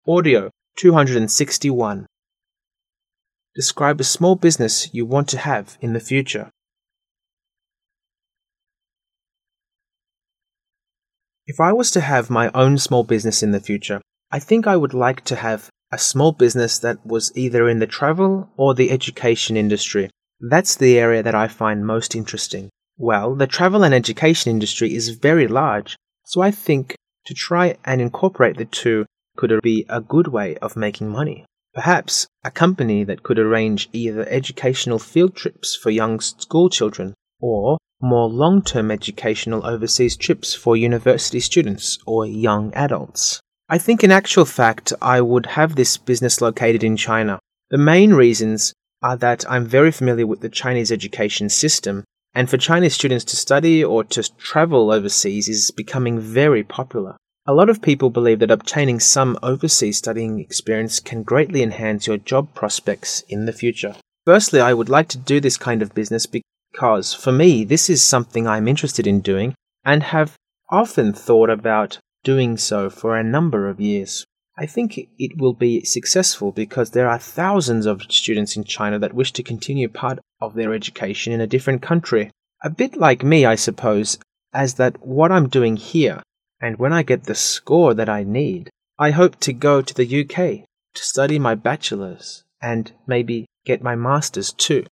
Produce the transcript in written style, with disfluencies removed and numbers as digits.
Audio 261. Describe a small business you want to have in the future. If I was to have my own small business in the future, I think I would like to have a small business that was either in the travel or the education industry. That's the area that I find most interesting. Well, the travel and education industry is very large, so I think to try and incorporate the two could be a good way of making money. Perhaps a company that could arrange either educational field trips for young school children or more long-term educational overseas trips for university students or young adults. I think in actual fact I would have this business located in China. The main reasons are that I'm very familiar with the Chinese education system, and for Chinese students to study or to travel overseas is becoming very popular. A lot of people believe that obtaining some overseas studying experience can greatly enhance your job prospects in the future. Firstly, I would like to do this kind of business because, for me, this is something I'm interested in doing and have often thought about doing so for a number of years. I think it will be successful because there are thousands of students in China that wish to continue part of their education in a different country. A bit like me, I suppose, as that what I'm doing here, and when I get the score that I need, I hope to go to the UK to study my bachelor's and maybe get my master's too.